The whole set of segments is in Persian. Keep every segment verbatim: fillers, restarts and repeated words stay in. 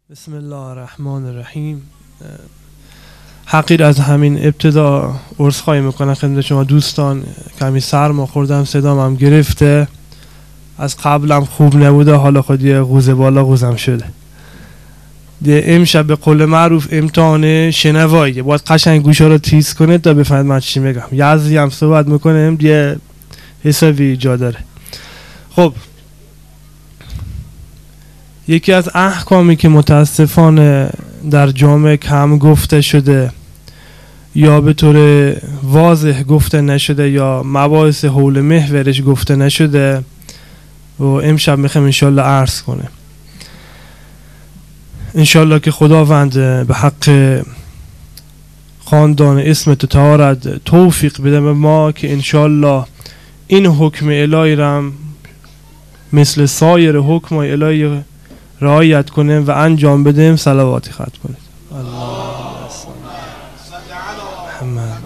بسم الله الرحمن الرحیم. حقیر از همین ابتدا عذرخواهی میکنم خدمت شما دوستان، کمی سرما خوردم، صدام هم گرفته، از قبلم خوب نبوده، حالا خود یه غوزه بالا غوزم شده. دیگه امشب به قول معروف امتحان شنواییه، باید قشنگ گوشا رو تیز کنه تا بفهمید من چی میگم. یزدی هم صحبت میکنم دیگه حسابی جا داره. خب یکی از احکامی که متاسفانه در جامعه کم گفته شده یا به طور واضح گفته نشده یا مباحث حول محورش گفته نشده و امشب میخوام انشالله عرض کنه. انشالله که خداوند به حق خاندان اسمت تارد توفیق بده به ما که انشالله این حکم الهی رم مثل سایر حکم الهی رعایت کنیم و انجام بدیم. صلواتی ختم کنید. اللهم صل علی محمد.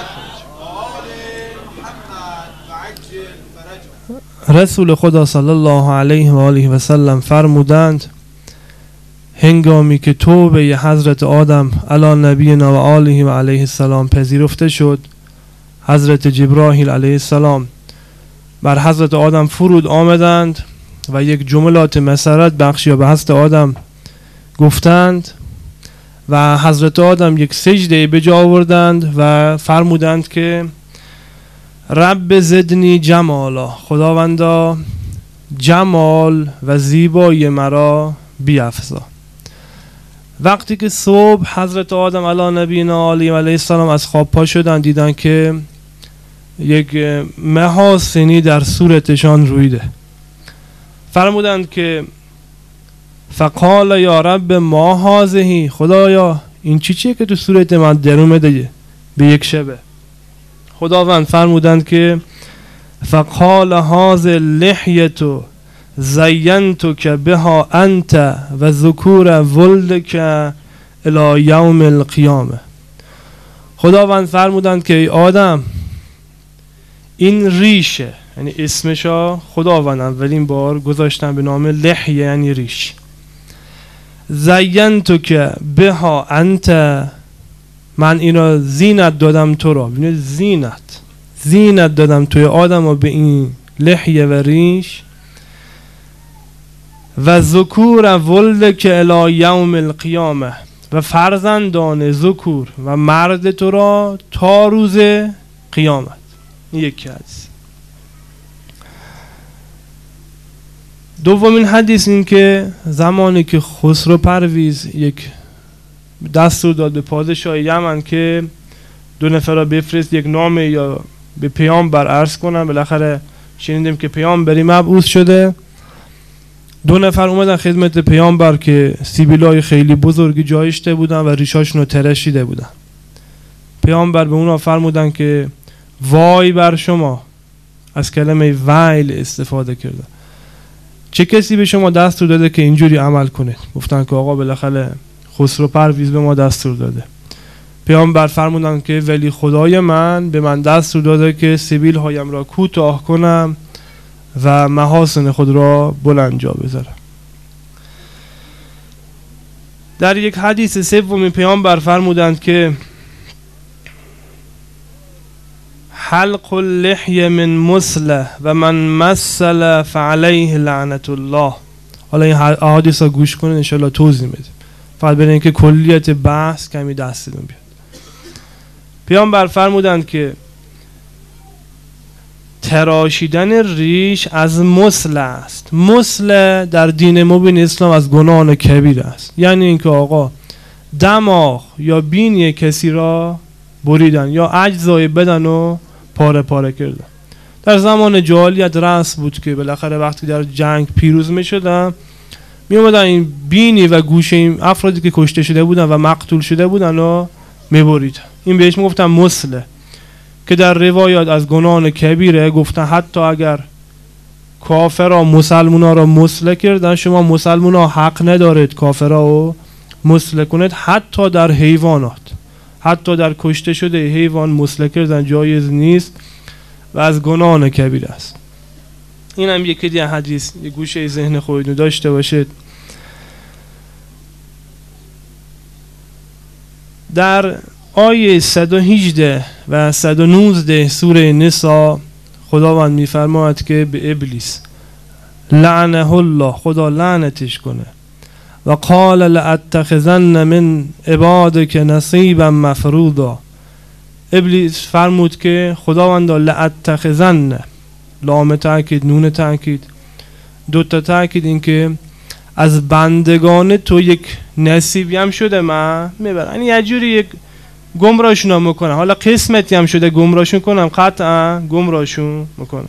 رسول خدا صلی الله علیه و آله و سلم فرمودند هنگامی که توبه حضرت آدم علی نبینا و آله و علیه السلام پذیرفته شد، حضرت جبرائیل علیه السلام بر حضرت آدم فرود آمدند و یک جملات مسرت بخشی به حضرت آدم گفتند و حضرت آدم یک سجده به جا آوردند و فرمودند که رب زدنی جمالا، خداوندا جمال و زیبایی مرا بیفزا. وقتی که صبح حضرت آدم علی نبینا علیه و علیه السلام از خواب پا شدند، دیدن که یک محاسنی در صورتشان رویده. فرمودند که فقال یا رب ما هذه، خدایا این چی چیه که تو صورت من در اومده به یک شبه؟ خداوند فرمودند که فقال هذه لحیت زینتک بها انت و ذکور ولدک الی یوم القیامه. خداوند فرمودند که ای آدم این ریشه، یعنی اسمشا خداوند اولین بار گذاشتن به نام لحیه یعنی ریش. زینتک بها انت، من اینا زینت دادم تو را، ببینید زینت زینت دادم توی آدم و به این لحیه و ریش. و ذکور ولدک الی یوم القیامه، و فرزندان ذکور و مرد تو را تا روز قیامت. این یکی حدیث. دومین حدیث این که زمانی که خسرو پرویز یک دستور داد به پادشاه یمن که دو نفر را بفرست یک نامه یا به پیامبر عرض کنن، بالاخره شنیدیم که پیامبری مبعوث شده. دو نفر اومدن خدمت پیامبر که سیبیلای خیلی بزرگی جایشته بودن و ریشاشون رو ترشیده بودن. پیامبر به اونا فرمودن که وای بر شما، از کلمه ویل استفاده کرده، چه کسی به شما دستور داده که اینجوری عمل کنید؟ گفتن که آقا بالاخره خسرو پرویز به ما دستور داده. پیامبر فرمودن که ولی خدای من به من دستور داده که سبیل هایم را کوتاه کنم و محاسن خود را بلند جا بذارم. در یک حدیث سومی پیامبر فرمودند که حلق اللحیه من مسله و من مثل فعلیه لعنت الله. حالا این احادیث ها گوش کنید انشاءالله توضیح میدیم، فقط برای اینکه کلیت بحث کمی دستتون بیاد. پیامبر فرمودند که تراشیدن ریش از مسله است. مسله در دین مبین اسلام از گناهان کبیر است، یعنی اینکه آقا دماغ یا بینی کسی را بریدن یا اجزای بدن رو پاره پاره کردن. در زمان جاهلیت رسم بود که بالاخره وقتی در جنگ پیروز می شدن می اومدن این بینی و گوشه این افرادی که کشته شده بودن و مقتول شده بودن رو می بریدن. این بهش می گفتن مسله، که در روایات از گناهان کبیره. گفتن حتی اگر کافرها مسلمونا را مسله کردن، شما مسلمونا حق ندارید کافرها رو مسله کنید. حتی در حیوانات، حتی در کشته شده حیوان مسله کردن جایز نیست و از گناهان کبیر است. این هم یکی دیگه حدیث، یه گوشه ذهن خودتون داشته باشید. در آیه صد و هجده و صد و نوزده سوره نساء خداوند میفرماید که به ابلیس لعنه الله، خدا لعنتش کنه، و قال لاتخذن من عبادک نصیبا مفروضا. ابلیس فرمود که خداوند لاتخذن، لام تاکید، نون تاکید، دو تا تاکید، این که از بندگان تو یک نصیبی هم شده من میبرم، یعنی یه جوری یک گمراهشون میکنم، حالا قسمتی هم شده گمراهشون کنم، قطعا گمراهشون میکنم.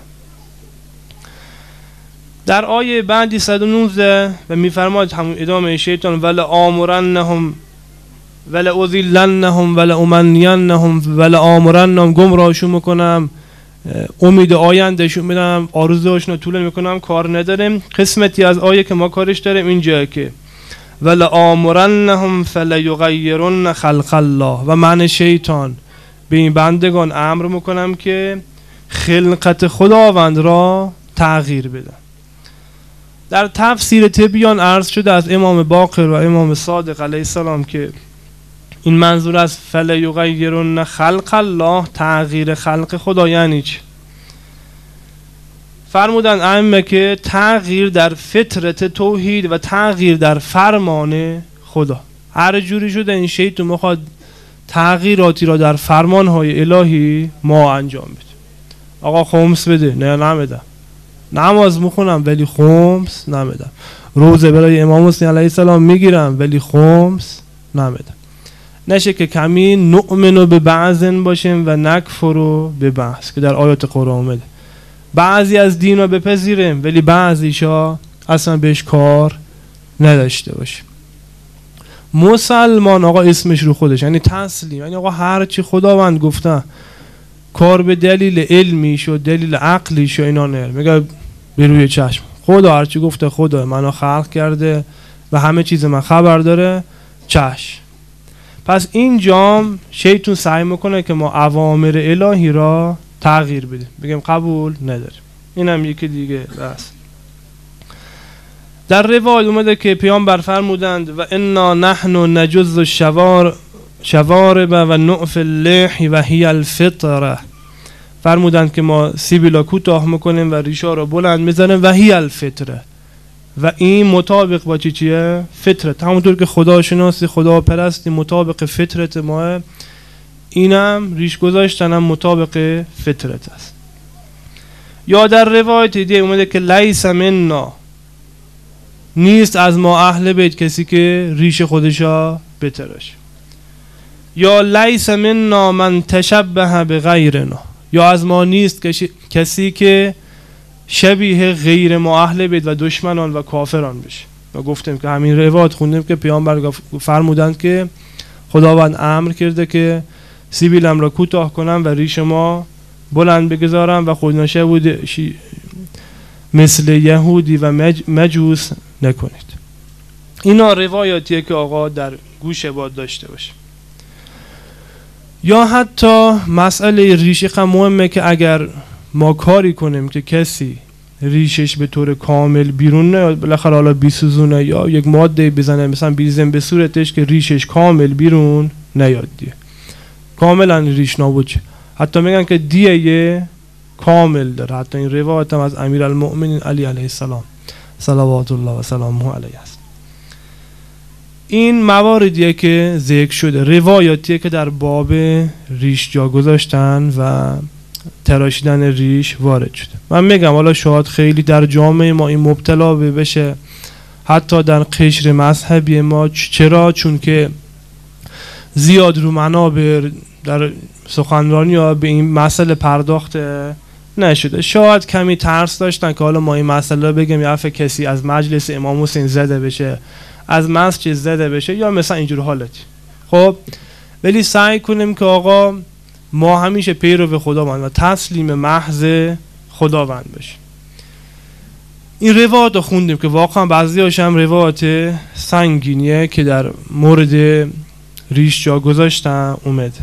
در آیه بعدی صد و نوزده و میفرماید همون ادامه شیطان ولا آمرنهم ولا اذلنهم ولا امنینهم ولا آمرنهم، گمراهشون میکنم، امید آیندهشون میدم، آرزوهاشون رو طول میکنم، کار نداریم. قسمتی از آیه که ما کارش داریم اینجا که ولا آمرنهم فلا یغیرن خلق الله، و من شیطان به این بندگان امر میکنم که خلقت خداوند را تغییر بدن. در تفسیر تبیان عرض شده از امام باقر و امام صادق علیه السلام که این منظور از فلا یغیرن خلق الله، تغییر خلق خدا یعنی چی؟ فرمودن ائمه که تغییر در فطرت توحید و تغییر در فرمان خدا. هر جوری شده این شیطان میخواد تغییراتی را در فرمانهای الهی ما انجام بده. آقا خمس بده، نه نمیدم. نماز میخونم ولی خمس نمیدم. روزه برای امام حسین علیه السلام میگیرم ولی خمس نمیدم. نشه که کمی نؤمنو به بعضن باشیم و نکفرو به بعض که در آیات قرآن اومده. بعضی از دین رو بپذیریم ولی بعضیشا اصلا بهش کار نداشته باشیم. مسلمان آقا اسمش رو خودش، یعنی تسلیم، یعنی آقا هر چی خداوند گفته کار به دلیل علمیش و دلیل عقلیش و اینا نه، میگه به روی چشم خدا هر چی گفته خدا منو خلق کرده و همه چیز من خبر داره، چشم. پس این جام شیطان سعی میکنه که ما اوامر الهی را تغییر بدیم، بگیم قبول نداریم. اینم یکی دیگه بس. در روایت اومده که پیامبر فرمودند و انا نحن نجز الشوار شوارب و نعف اللحی و هی الفطره، فرمودند که ما سیبیلا کوتاه میکنیم و ریشا را بلند میزنیم و هی الفطره، و این مطابق با چی چیه؟ فطرت. همونطور که خدا شناسی، خدا پرستی مطابق فطرت ماه، اینم ریش گذاشتنم مطابق فطرت است. یا در روایت دیگه اومده که لیس منا، نیست از ما اهل بیت کسی که ریش خودشا بتراشه. یا لیس منا من تشبه به غیرنا، یا از ما نیست کسی که شبیه غیر ما اهل بیت و دشمنان و کافران بشه. و گفتیم که همین روایت خوندیم که پیامبر فرمودند که خداوند امر کرده که سیبیلم را کوتاه کنم و ریش ما بلند بگذارم و خود نشود مثل یهودی و مج مجوس نکنید. اینا روایاتیه که آقا در گوش باید داشته باشه. یا حتی مسئله ریش خیلی مهمه که اگر ما کاری کنیم که کسی ریشش به طور کامل بیرون نیاد، بالاخره حالا بیسوزونه یا یک ماده بزنه مثلا بیزن به صورتش که ریشش کامل بیرون نیاد، دیه کاملا ریش نابود شه. حتی میگن که دیه کامل داره. حتی این روایت هم از امیرالمؤمنین علی علیه السلام صلوات الله و سلامه علیه است. این مواردیه که ذکر شده، روایاتیه که در باب ریش جا گذاشتن و تراشیدن ریش وارد شده. من میگم حالا شاید خیلی در جامعه ما این مبتلا بشه، حتی در قشر مذهبی ما. چرا؟ چون که زیاد رو منابر در سخنرانی ها به این مسئله پرداخت نشده. شاید کمی ترس داشتن که حالا ما این مسئله بگیم یا عفو کسی از مجلس امام حسین زده بشه، از مسجد زده بشه یا مثلا اینجور حالتی. خب ولی سعی کنیم که آقا ما همیشه پیرو خداوند و تسلیم محض خداوند بشیم. این روایات رو خوندیم که واقعا بعضی هاش هم روایات سنگینیه که در مورد ریش جا گذاشتن اومده.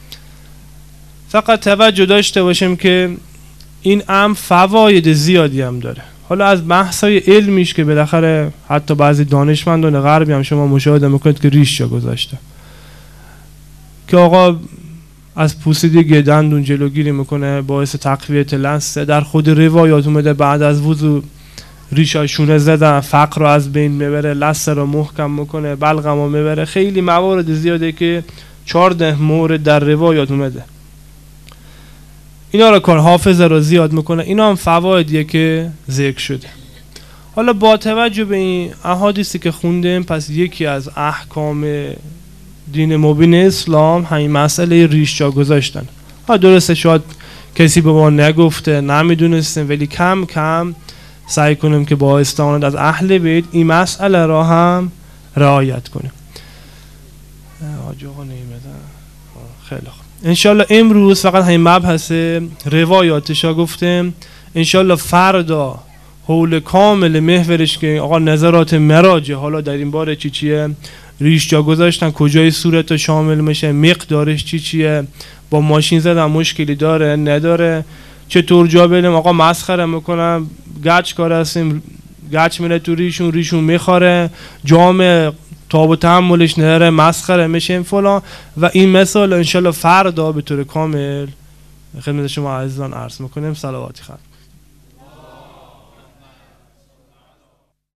فقط توجه داشته باشیم که این امر فواید زیادی هم داره. حالا از بحثای علمیش که بالاخره حتی بعضی دانشمندان غربی هم شما مشاهده میکنید که ریش جا گذاشته، که آقا از پوسیدگی دندون جلوگیری میکنه، باعث تقویت لثه. در خود روایات اومده بعد از وضو ریشای شونه زدن فقر رو از بین میبره، لثه رو محکم میکنه، بلغم رو میبره. خیلی موارد زیاده که چهارده مورد در روایات اومده. اینا رو کار حافظه رو زیاد میکنه. اینا هم فوایدیه که ذکر شده. حالا با توجه به این احادیثی که خوندیم، پس یکی از احکام دین مبین اسلام همین مسئله ریش جا گذاشتن. ها درسته شاید کسی به ما نگفته، نمیدونستیم، ولی کم کم سعی کنیم که با استعانت از اهل بیت این مسئله را هم رعایت کنیم. آج آقا نیمدن. خیلی خوب. انشالله امروز فقط همین مبحث روایاتش ها گفتیم. انشالله فردا حول کامل محورش که آقا نظرات مراجع حالا در این باره چی چیه، ریش جا گذاشتن کجای صورت رو شامل میشه، مقدارش چی چیه، با ماشین زدن مشکلی داره نداره، چطور جا بریم، آقا مسخره میکنم گچ کار هستیم، گچ میره تو ریشون، ریشون میخوره، جام تاب و تحملش نداره، مسخره میشه فلان. و این مثال انشالله فردا به طور کامل خدمت شما عزیزان عرض میکنیم. صلواتی خواهد.